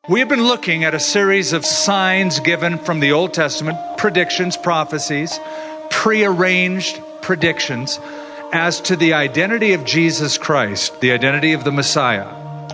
We have been looking at a series of signs given from the Old Testament, predictions, prophecies, prearranged predictions as to the identity of Jesus Christ, the identity of the Messiah.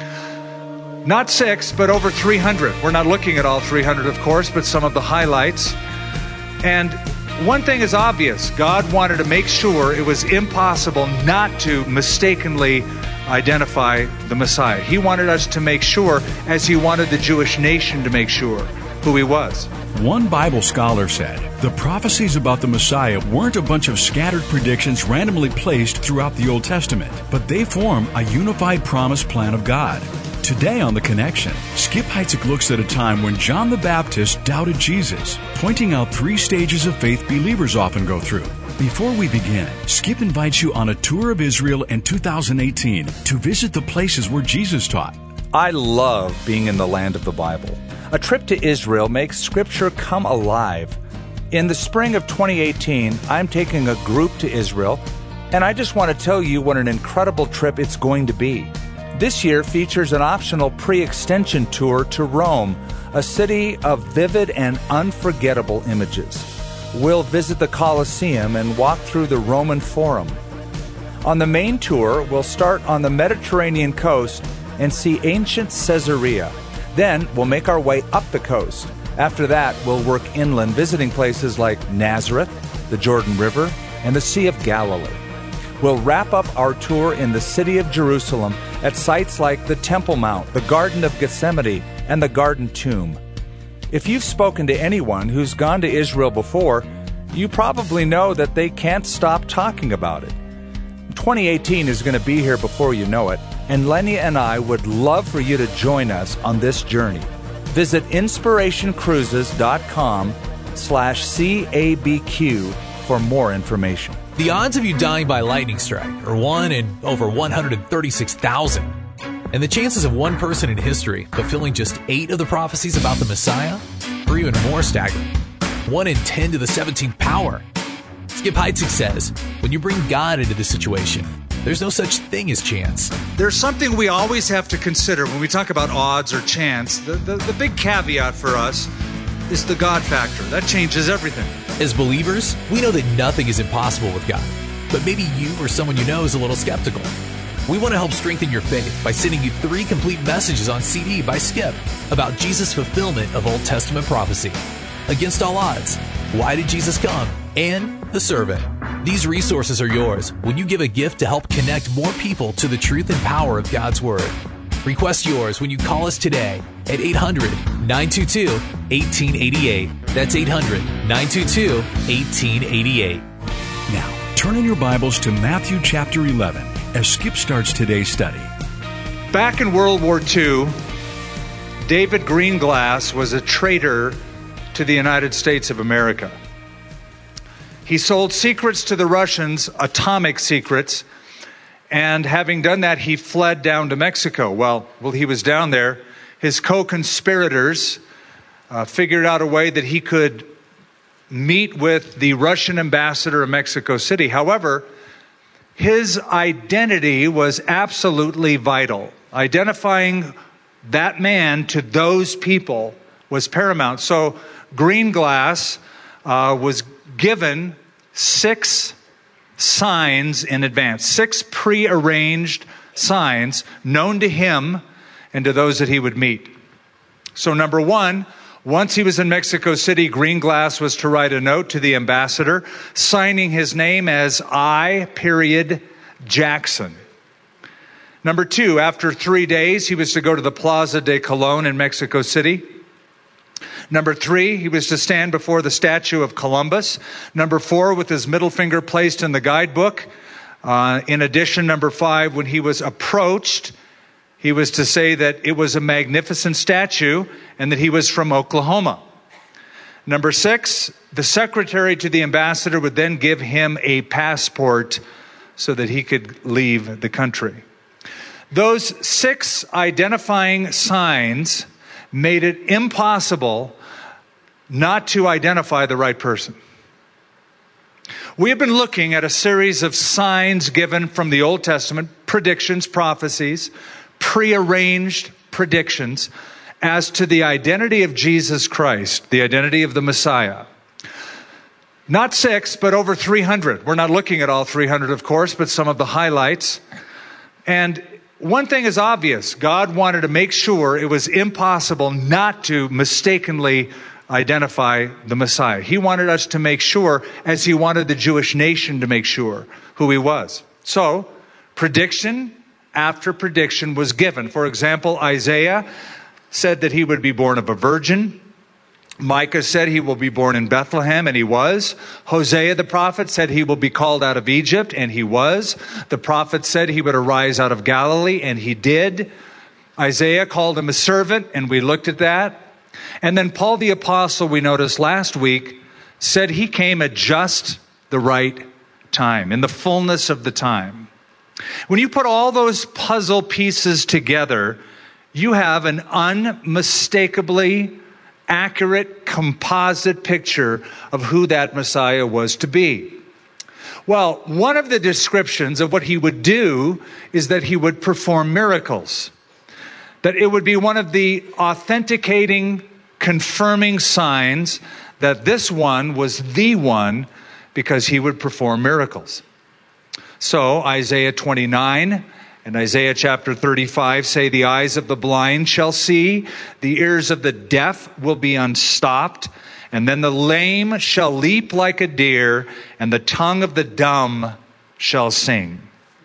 Not 6, but over 300. We're not looking at all 300, of course, but some of the highlights. And one thing is obvious. God wanted to make sure it was impossible not to mistakenly identify the Messiah. He wanted us to make sure, as he wanted the Jewish nation to make sure, who he was. One Bible scholar said, the prophecies about the Messiah weren't a bunch of scattered predictions randomly placed throughout the Old Testament, but they form a unified promise plan of God. Today on The Connection, Skip Heitzig looks at a time when John the Baptist doubted Jesus, pointing out 3 stages of faith believers often go through. Before we begin, Skip invites you on a tour of Israel in 2018 to visit the places where Jesus taught. I love being in the land of the Bible. A trip to Israel makes Scripture come alive. In the spring of 2018, I'm taking a group to Israel, and I just want to tell you what an incredible trip it's going to be. This year features an optional pre-extension tour to Rome, a city of vivid and unforgettable images. We'll visit the Colosseum and walk through the Roman Forum. On the main tour, we'll start on the Mediterranean coast and see ancient Caesarea. Then we'll make our way up the coast. After that, we'll work inland, visiting places like Nazareth, the Jordan River, and the Sea of Galilee. We'll wrap up our tour in the city of Jerusalem at sites like the Temple Mount, the Garden of Gethsemane, and the Garden Tomb. If you've spoken to anyone who's gone to Israel before, you probably know that they can't stop talking about it. 2018 is going to be here before you know it, and Lenny and I would love for you to join us on this journey. Visit inspirationcruises.com/CABQ for more information. The odds of you dying by lightning strike are 1 in over 136,000. And the chances of one person in history fulfilling just 8 of the prophecies about the Messiah are even more staggering. 1 in 10 to the 17th power. Skip Heitzig says, when you bring God into the situation, there's no such thing as chance. There's something we always have to consider when we talk about odds or chance. The big caveat for us is the God factor. That changes everything. As believers, we know that nothing is impossible with God. But maybe you or someone you know is a little skeptical. We want to help strengthen your faith by sending you 3 complete messages on CD by Skip about Jesus' fulfillment of Old Testament prophecy. Against All Odds, Why Did Jesus Come? And The Servant. These resources are yours when you give a gift to help connect more people to the truth and power of God's Word. Request yours when you call us today at 800-922-1888. That's 800-922-1888. Now, turn in your Bibles to Matthew chapter 11 as Skip starts today's study. Back in World War II, David Greenglass was a traitor to the United States of America. He sold secrets to the Russians, atomic secrets, and having done that, he fled down to Mexico. Well, he was down there. His co-conspirators figured out a way that he could meet with the Russian ambassador in Mexico City. However, his identity was absolutely vital. Identifying that man to those people was paramount. So Greenglass was given 6 signs in advance, 6 prearranged signs known to him and to those that he would meet. So number 1, once he was in Mexico City, Greenglass was to write a note to the ambassador, signing his name as I. Jackson. Number 2, after 3 days, he was to go to the Plaza de Colón in Mexico City. Number 3, he was to stand before the statue of Columbus. Number 4, with his middle finger placed in the guidebook. In addition, number 5, when he was approached, he was to say that it was a magnificent statue and that he was from Oklahoma. Number 6, the secretary to the ambassador would then give him a passport so that he could leave the country. Those 6 identifying signs made it impossible not to identify the right person. We have been looking at a series of signs given from the Old Testament, predictions, prophecies, prearranged predictions as to the identity of Jesus Christ, the identity of the Messiah. Not 6, but over 300. We're not looking at all 300, of course, but some of the highlights. And one thing is obvious. God wanted to make sure it was impossible not to mistakenly identify the Messiah. He wanted us to make sure, as he wanted the Jewish nation to make sure, who he was. So, prediction after prediction was given. For example, Isaiah said that he would be born of a virgin. Micah said he will be born in Bethlehem, and he was. Hosea the prophet said he will be called out of Egypt, and he was. The prophet said he would arise out of Galilee, and he did. Isaiah called him a servant, and we looked at that. And then Paul the apostle, we noticed last week, said he came at just the right time, in the fullness of the time. When you put all those puzzle pieces together, you have an unmistakably accurate composite picture of who that Messiah was to be. Well, one of the descriptions of what he would do is that he would perform miracles. That it would be one of the authenticating, confirming signs that this one was the one, because he would perform miracles. So Isaiah 29 and Isaiah chapter 35 say, the eyes of the blind shall see, the ears of the deaf will be unstopped, and then the lame shall leap like a deer, and the tongue of the dumb shall sing.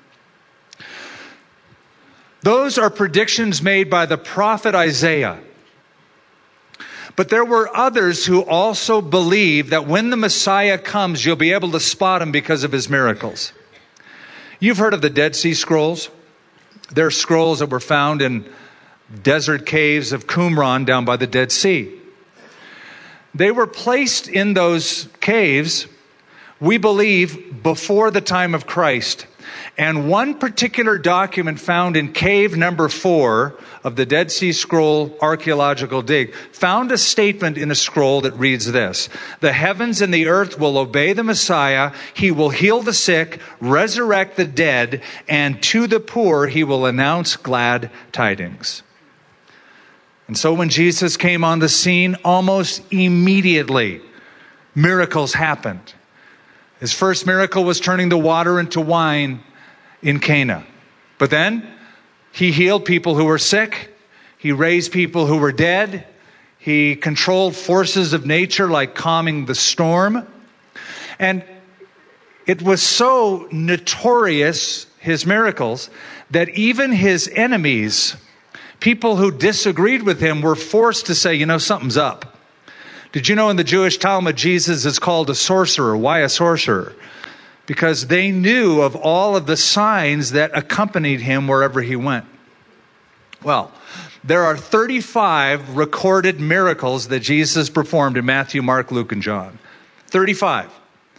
Those are predictions made by the prophet Isaiah. But there were others who also believed that when the Messiah comes, you'll be able to spot him because of his miracles. You've heard of the Dead Sea Scrolls. They're scrolls that were found in desert caves of Qumran down by the Dead Sea. They were placed in those caves, we believe, before the time of Christ. And one particular document found in cave number 4 of the Dead Sea Scroll archaeological dig found a statement in a scroll that reads this: the heavens and the earth will obey the Messiah. He will heal the sick, resurrect the dead, and to the poor he will announce glad tidings. And so when Jesus came on the scene, almost immediately, miracles happened. His first miracle was turning the water into wine in Cana. But then he healed people who were sick. He raised people who were dead. He controlled forces of nature like calming the storm. And it was so notorious, his miracles, that even his enemies, people who disagreed with him, were forced to say, something's up. Did you know in the Jewish Talmud, Jesus is called a sorcerer? Why a sorcerer? Because they knew of all of the signs that accompanied him wherever he went. Well, there are 35 recorded miracles that Jesus performed in Matthew, Mark, Luke, and John. 35.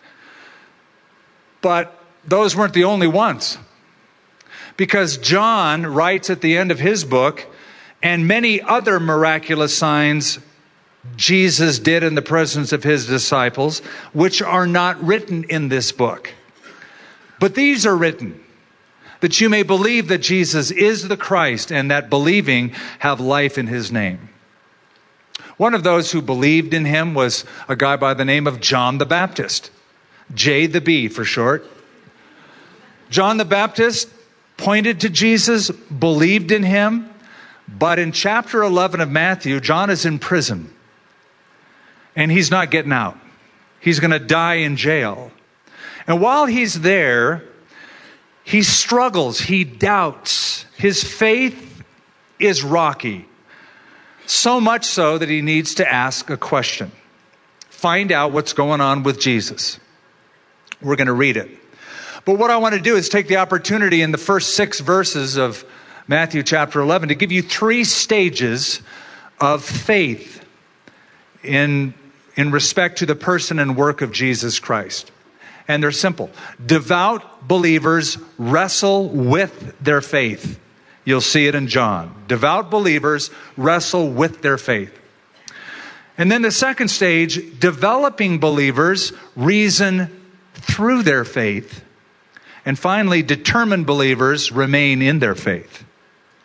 But those weren't the only ones. Because John writes at the end of his book, and many other miraculous signs Jesus did in the presence of his disciples, which are not written in this book. But these are written, that you may believe that Jesus is the Christ, and that believing have life in his name. One of those who believed in him was a guy by the name of John the Baptist. J the B for short. John the Baptist pointed to Jesus, believed in him, but in chapter 11 of Matthew, John is in prison. And he's not getting out. He's going to die in jail. And while he's there, he struggles. He doubts. His faith is rocky. So much so that he needs to ask a question. Find out what's going on with Jesus. We're going to read it. But what I want to do is take the opportunity in the first 6 verses of Matthew chapter 11 to give you 3 stages of faith in respect to the person and work of Jesus Christ. And they're simple. Devout believers wrestle with their faith. You'll see it in John. Devout believers wrestle with their faith. And then the second stage, developing believers reason through their faith. And finally, determined believers remain in their faith.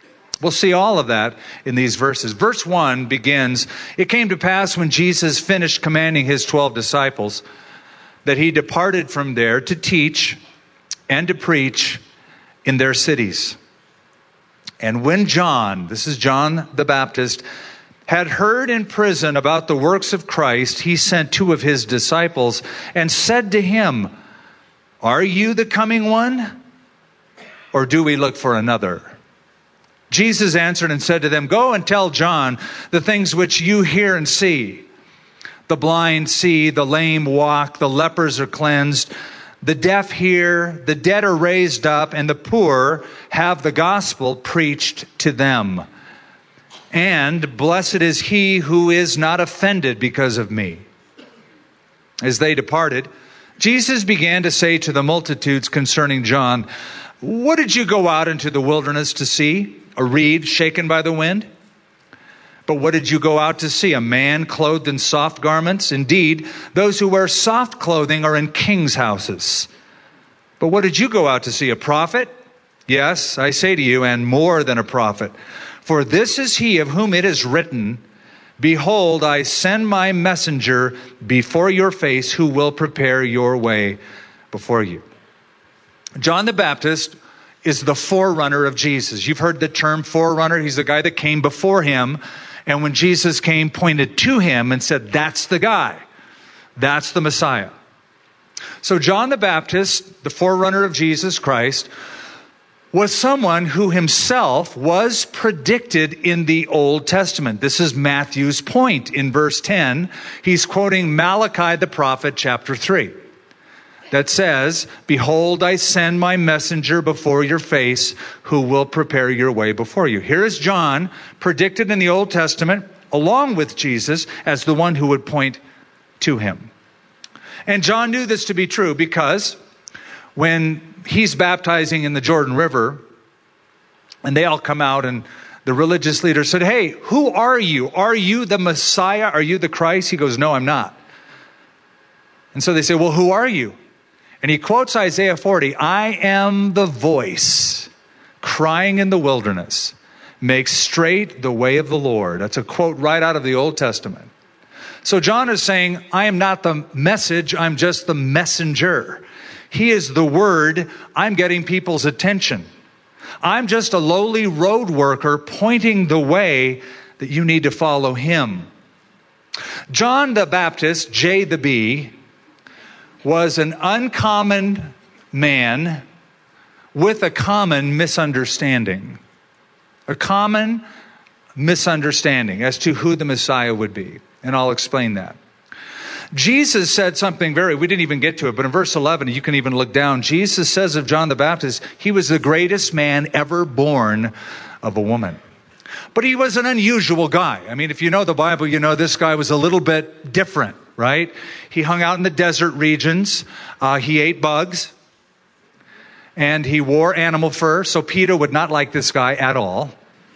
We'll see all of that in these verses. Verse 1 begins, "It came to pass when Jesus finished commanding his 12 disciples that he departed from there to teach and to preach in their cities. And when John," this is John the Baptist, "had heard in prison about the works of Christ, he sent 2 of his disciples and said to him, 'Are you the coming one, or do we look for another?' Jesus answered and said to them, 'Go and tell John the things which you hear and see. The blind see, the lame walk, the lepers are cleansed, the deaf hear, the dead are raised up, and the poor have the gospel preached to them. And blessed is he who is not offended because of me.' As they departed, Jesus began to say to the multitudes concerning John, 'What did you go out into the wilderness to see? A reed shaken by the wind? But what did you go out to see? A man clothed in soft garments? Indeed, those who wear soft clothing are in kings' houses. But what did you go out to see? A prophet? Yes, I say to you, and more than a prophet. For this is he of whom it is written, Behold, I send my messenger before your face who will prepare your way before you.'" John the Baptist is the forerunner of Jesus. You've heard the term forerunner. He's the guy that came before him. And when Jesus came, pointed to him and said, "That's the guy. That's the Messiah." So John the Baptist, the forerunner of Jesus Christ, was someone who himself was predicted in the Old Testament. This is Matthew's point in verse 10. He's quoting Malachi the prophet, chapter 3. That says, "Behold, I send my messenger before your face who will prepare your way before you." Here is John, predicted in the Old Testament, along with Jesus, as the one who would point to him. And John knew this to be true because when he's baptizing in the Jordan River, and they all come out, and the religious leader said, "Hey, who are you? Are you the Messiah? Are you the Christ?" He goes, "No, I'm not." And so they say, "Well, who are you?" And he quotes Isaiah 40, "I am the voice crying in the wilderness, make straight the way of the Lord." That's a quote right out of the Old Testament. So John is saying, I am not the message, I'm just the messenger. He is the word, I'm getting people's attention. I'm just a lowly road worker pointing the way that you need to follow him. John the Baptist, J the B, was an uncommon man with a common misunderstanding. A common misunderstanding as to who the Messiah would be. And I'll explain that. Jesus said something we didn't even get to it, but in verse 11, you can even look down. Jesus says of John the Baptist, he was the greatest man ever born of a woman. But he was an unusual guy. I mean, if you know the Bible, you know this guy was a little bit different, right? He hung out in the desert regions. He ate bugs. And he wore animal fur. So PETA would not like this guy at all.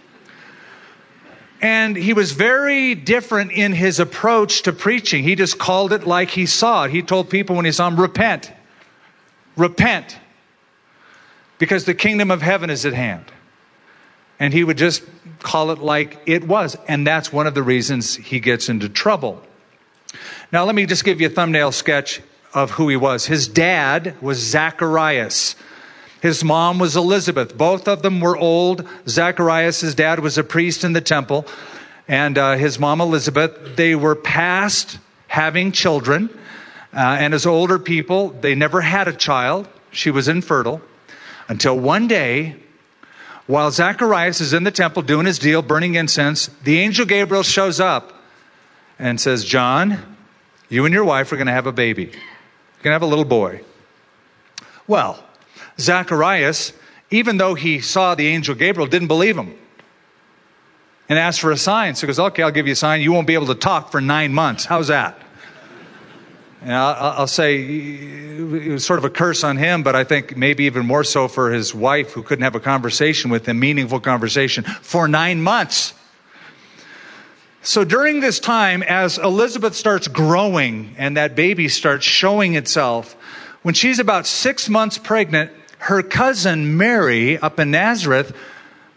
And he was very different in his approach to preaching. He just called it like he saw it. He told people when he saw him, repent. Repent. Because the kingdom of heaven is at hand. And he would just call it like it was. And that's one of the reasons he gets into trouble. Now, let me just give you a thumbnail sketch of who he was. His dad was Zacharias. His mom was Elizabeth. Both of them were old. Zacharias, his dad, was a priest in the temple. And his mom, Elizabeth, they were past having children. And as older people, they never had a child. She was infertile. Until one day, while Zacharias is in the temple doing his deal, burning incense, the angel Gabriel shows up and says, "John, you and your wife are going to have a baby. You're going to have a little boy." Well, Zacharias, even though he saw the angel Gabriel, didn't believe him and asked for a sign. So he goes, "Okay, I'll give you a sign. You won't be able to talk for 9 months. How's that?" And I'll say it was sort of a curse on him, but I think maybe even more so for his wife, who couldn't have a conversation with him, meaningful conversation, for 9 months. So during this time, as Elizabeth starts growing and that baby starts showing itself, when she's about 6 months pregnant, her cousin Mary up in Nazareth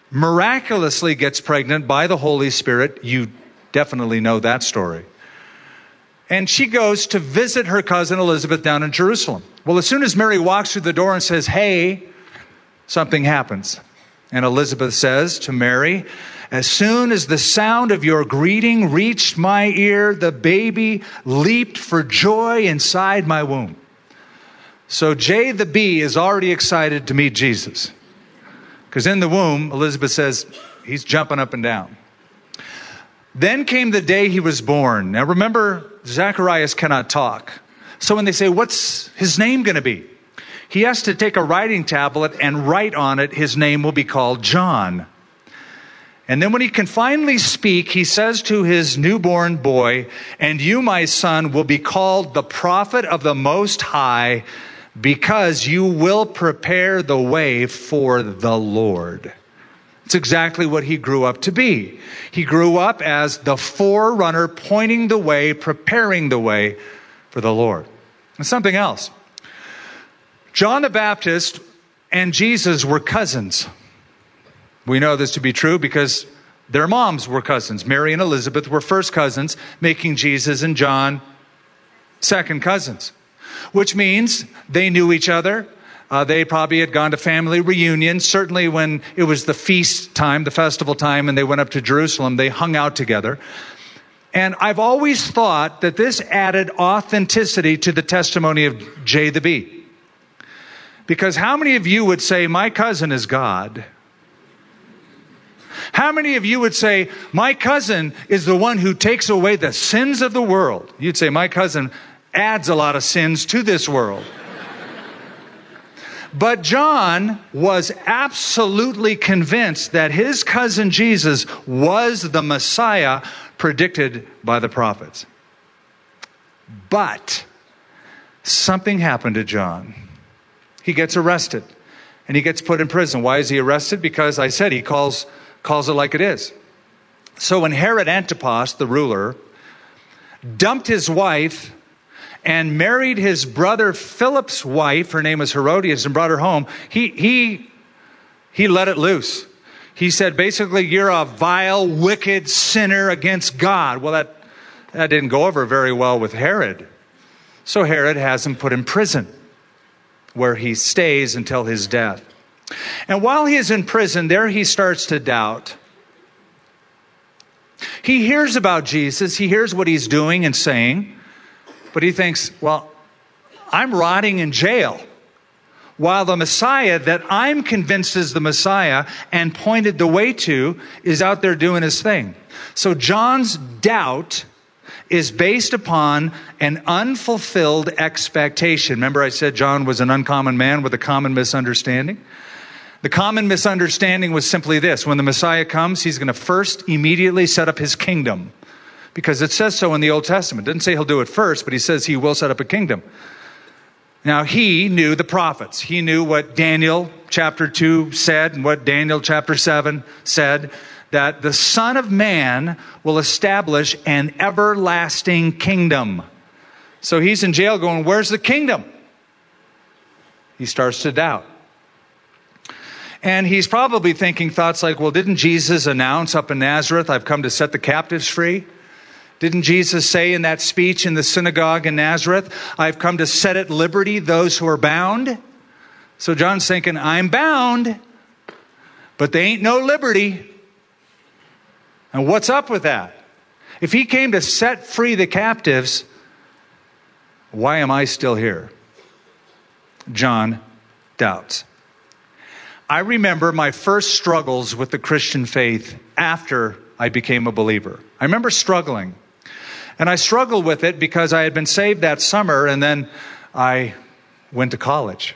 miraculously gets pregnant by the Holy Spirit. You definitely know that story. And she goes to visit her cousin Elizabeth down in Jerusalem. Well, as soon as Mary walks through the door and says, "Hey," something happens. And Elizabeth says to Mary, "As soon as the sound of your greeting reached my ear, the baby leaped for joy inside my womb." So J the bee is already excited to meet Jesus. Because in the womb, Elizabeth says, he's jumping up and down. Then came the day he was born. Now remember, Zacharias cannot talk. So when they say, what's his name going to be? He has to take a writing tablet and write on it, his name will be called John. And then when he can finally speak, he says to his newborn boy, "And you, my son, will be called the prophet of the Most High, because you will prepare the way for the Lord." It's exactly what he grew up to be. He grew up as the forerunner, pointing the way, preparing the way for the Lord. And something else. John the Baptist and Jesus were cousins. We know this to be true because their moms were cousins. Mary and Elizabeth were first cousins, making Jesus and John second cousins, which means they knew each other. They probably had gone to family reunions. Certainly when it was the feast time, the festival time, and they went up to Jerusalem, they hung out together. And I've always thought that this added authenticity to the testimony of J the bee. Because how many of you would say, "My cousin is God"? How many of you would say, "My cousin is the one who takes away the sins of the world"? You'd say, "My cousin adds a lot of sins to this world." But John was absolutely convinced that his cousin Jesus was the Messiah predicted by the prophets. But something happened to John. He gets arrested and he gets put in prison. Why is he arrested? Because I said he calls it like it is. So when Herod Antipas, the ruler, dumped his wife and married his brother Philip's wife, her name was Herodias, and brought her home, he let it loose. He said, basically, "You're a vile, wicked sinner against God." Well, that didn't go over very well with Herod. So Herod has him put in prison, where he stays until his death. And while he is in prison, there he starts to doubt. He hears about Jesus. He hears what he's doing and saying. But he thinks, well, I'm rotting in jail, while the Messiah that I'm convinced is the Messiah and pointed the way to is out there doing his thing. So John's doubt is based upon an unfulfilled expectation. Remember I said John was an uncommon man with a common misunderstanding? The common misunderstanding was simply this: when the Messiah comes, he's going to first immediately set up his kingdom. Because it says so in the Old Testament. It didn't say he'll do it first, but he says he will set up a kingdom. Now, he knew the prophets. He knew what Daniel chapter 2 said and what Daniel chapter 7 said, that the Son of Man will establish an everlasting kingdom. So he's in jail going, where's the kingdom? He starts to doubt. And he's probably thinking thoughts like, well, didn't Jesus announce up in Nazareth, "I've come to set the captives free"? Didn't Jesus say in that speech in the synagogue in Nazareth, "I've come to set at liberty those who are bound"? So John's thinking, I'm bound, but they ain't no liberty. And what's up with that? If he came to set free the captives, why am I still here? John doubts. I remember my first struggles with the Christian faith after I became a believer. I remember struggling. And I struggled with it because I had been saved that summer and then I went to college.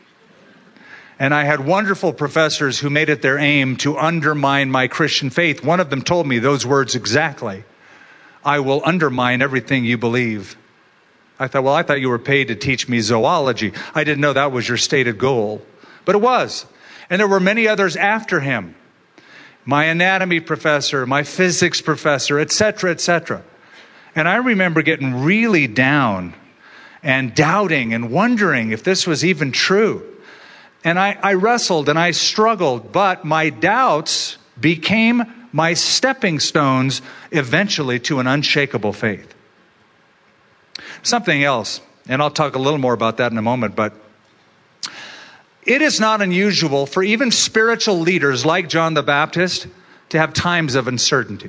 And I had wonderful professors who made it their aim to undermine my Christian faith. One of them told me those words exactly: "I will undermine everything you believe." I thought you were paid to teach me zoology. I didn't know that was your stated goal. But it was. And there were many others after him. My anatomy professor, my physics professor, etc., etc. And I remember getting really down and doubting and wondering if this was even true. And I wrestled and I struggled, but my doubts became my stepping stones eventually to an unshakable faith. Something else, and I'll talk a little more about that in a moment, but it is not unusual for even spiritual leaders like John the Baptist to have times of uncertainty.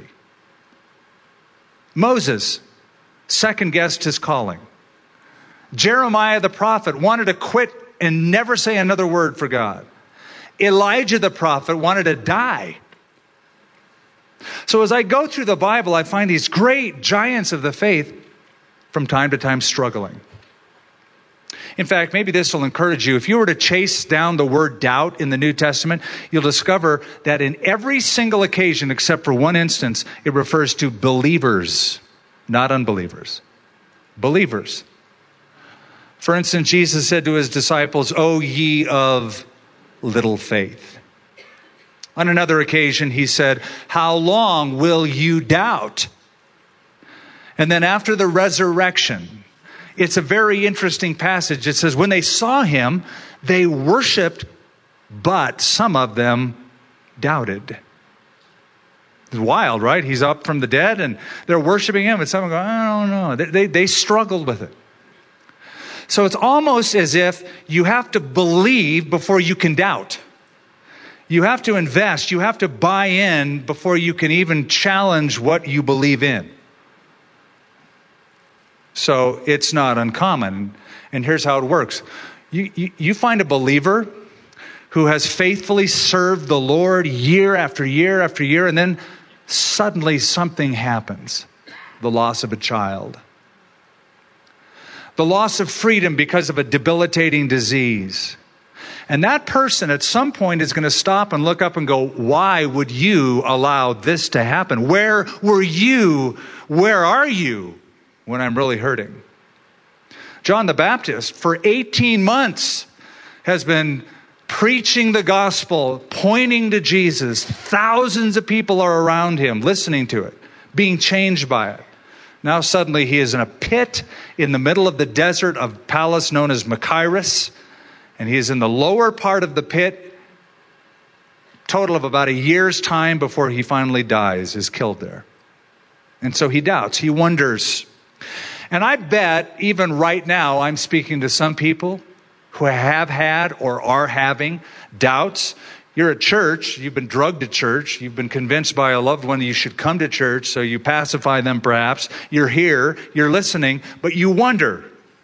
Moses second-guessed his calling. Jeremiah the prophet wanted to quit and never say another word for God. Elijah the prophet wanted to die. So as I go through the Bible, I find these great giants of the faith from time to time struggling. In fact, maybe this will encourage you. If you were to chase down the word doubt in the New Testament, you'll discover that in every single occasion, except for one instance, it refers to believers, not unbelievers. Believers. For instance, Jesus said to his disciples, "O ye of little faith." On another occasion, he said, "How long will you doubt?" And then after the resurrection, it's a very interesting passage. It says, when they saw him, they worshiped, but some of them doubted. It's wild, right? He's up from the dead and they're worshiping him. And some go, "I don't know." They struggled with it. So it's almost as if you have to believe before you can doubt. You have to invest. You have to buy in before you can even challenge what you believe in. So it's not uncommon. And here's how it works. You find a believer who has faithfully served the Lord year after year after year, and then suddenly something happens. The loss of a child. The loss of freedom because of a debilitating disease. And that person at some point is going to stop and look up and go, "Why would you allow this to happen? Where were you? Where are you when I'm really hurting?" John the Baptist, for 18 months, has been preaching the gospel, pointing to Jesus. Thousands of people are around him, listening to it, being changed by it. Now suddenly he is in a pit in the middle of the desert of palace known as Machaerus. And he is in the lower part of the pit, total of about a year's time before he finally dies, is killed there. And so he doubts, he wonders. And I bet even right now I'm speaking to some people who have had or are having doubts. You're at church, you've been drugged to church, you've been convinced by a loved one you should come to church, so you pacify them perhaps. You're here, you're listening, but you wonder,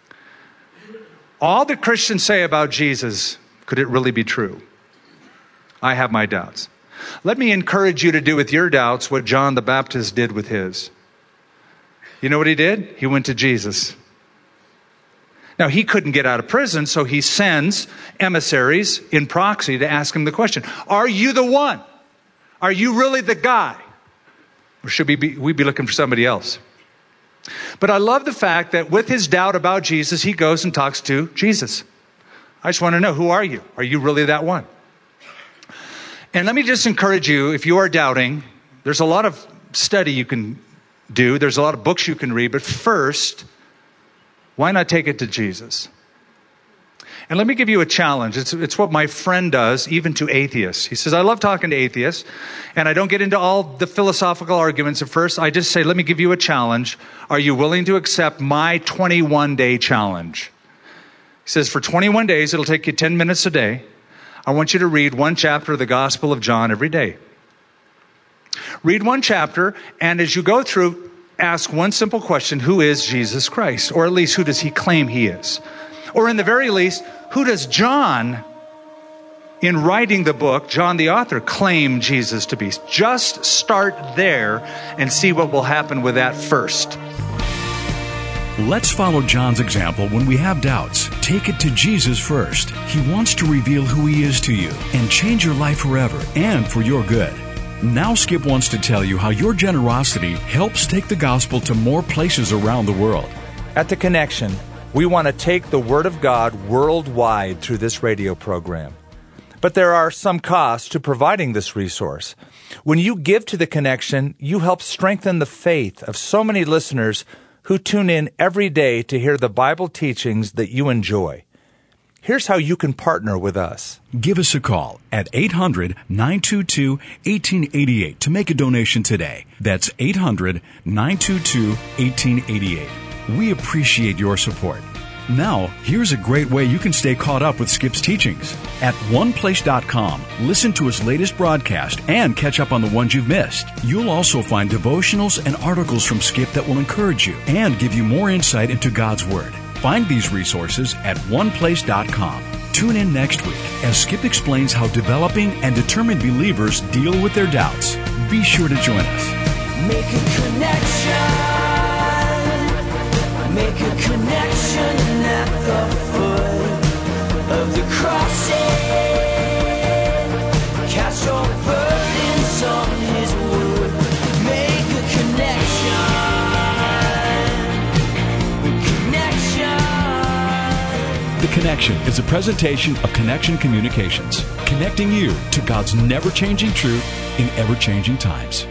all that Christians say about Jesus, could it really be true? I have my doubts. Let me encourage you to do with your doubts what John the Baptist did with his. You know what he did? He went to Jesus. Now, he couldn't get out of prison, so he sends emissaries in proxy to ask him the question, "Are you the one? Are you really the guy? Or should we be looking for somebody else?" But I love the fact that with his doubt about Jesus, he goes and talks to Jesus. I just want to know, who are you? Are you really that one? And let me just encourage you, if you are doubting, there's a lot of study you can do. There's a lot of books you can read. But first, why not take it to Jesus? And let me give you a challenge. It's what my friend does, even to atheists. He says, "I love talking to atheists, and I don't get into all the philosophical arguments at first. I just say, let me give you a challenge. Are you willing to accept my 21-day challenge?" He says, for 21 days, it'll take you 10 minutes a day. I want you to read one chapter of the Gospel of John every day. Read one chapter, and as you go through, ask one simple question: who is Jesus Christ? Or at least, who does he claim he is? Or in the very least, who does John, in writing the book, John the author, claim Jesus to be? Just start there and see what will happen with that first. Let's follow John's example when we have doubts. Take it to Jesus first. He wants to reveal who he is to you and change your life forever and for your good. Now Skip wants to tell you how your generosity helps take the gospel to more places around the world. At The Connection, we want to take the Word of God worldwide through this radio program. But there are some costs to providing this resource. When you give to The Connection, you help strengthen the faith of so many listeners who tune in every day to hear the Bible teachings that you enjoy. Here's how you can partner with us. Give us a call at 800-922-1888 to make a donation today. That's 800-922-1888. We appreciate your support. Now, here's a great way you can stay caught up with Skip's teachings. At oneplace.com, listen to his latest broadcast and catch up on the ones you've missed. You'll also find devotionals and articles from Skip that will encourage you and give you more insight into God's Word. Find these resources at oneplace.com. Tune in next week as Skip explains how developing and determined believers deal with their doubts. Be sure to join us. Make a connection. Make a connection at the foot of the cross. Cast your burdens on His wood. Make a connection. The Connection is a presentation of Connection Communications, connecting you to God's never-changing truth in ever-changing times.